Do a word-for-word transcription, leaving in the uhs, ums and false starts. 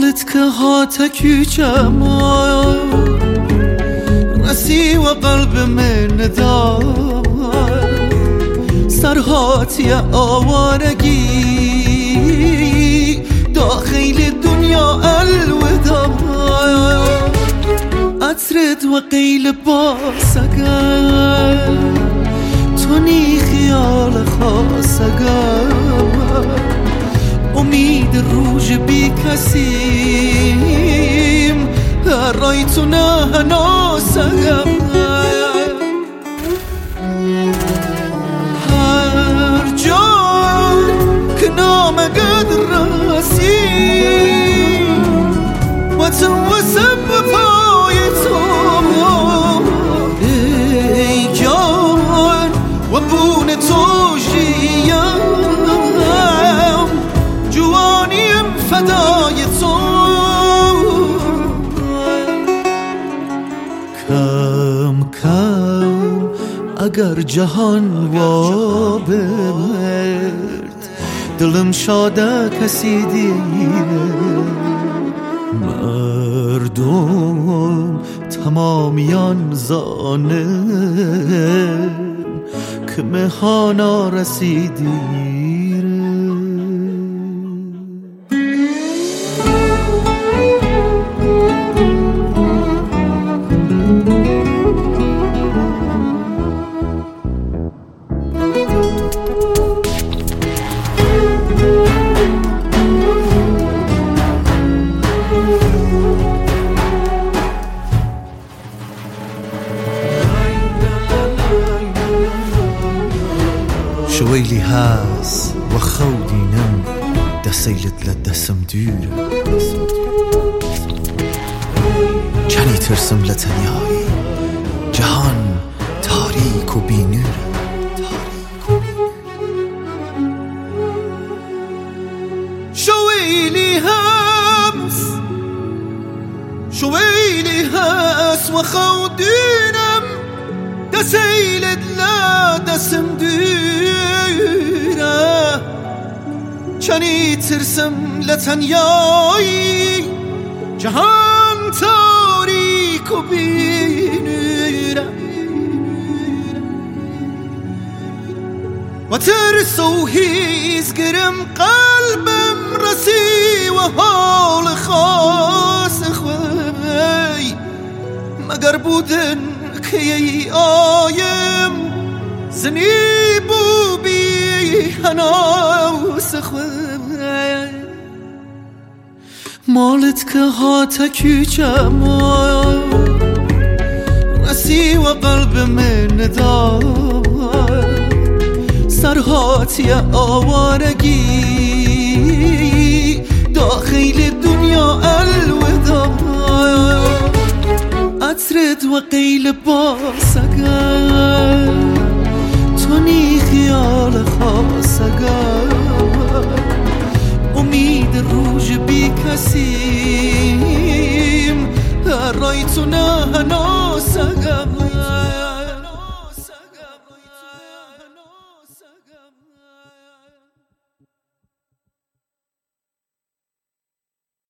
مالت که هاتکی چما رسی و قلب من ندار سرهاتی آوارگی داخل دنیا الوداع عطرت و قیل باسگر تونی خیال خاصگر امید روج بی کسیم رایتو نه ناسگم هر جا که نامگد رسیم و تو وسم پای تو ای جان و بون تو جیم جوانیم فدای تو کم کم اگر جهان وا برد دلم شاده کسی دیره مردم تمامیان زانه که مهانا رسیدیره شويلي هاس وخودي نم دسيلت لدسم ديره جاني ترسم لتنياي جهان تاريك وبينوره شويلي هاس شويلي هاس وخودي نم دسيلت لدسم ديره چنی ترسم لتنیایی جهان تاریک و بینوره و ترس و هیزگرم قلبم رسی و حال خاص خوی مگر بودن که ای آیم زنی بو بی هناس خوی مالت که هاتکی چما رسی و قلب من ندار سرهاتی آوارگی داخل دنیا الوداع عطرت و قیل باسگر تونی خیال خاصگر امید روج بی کسیم رایتو نه ناسگم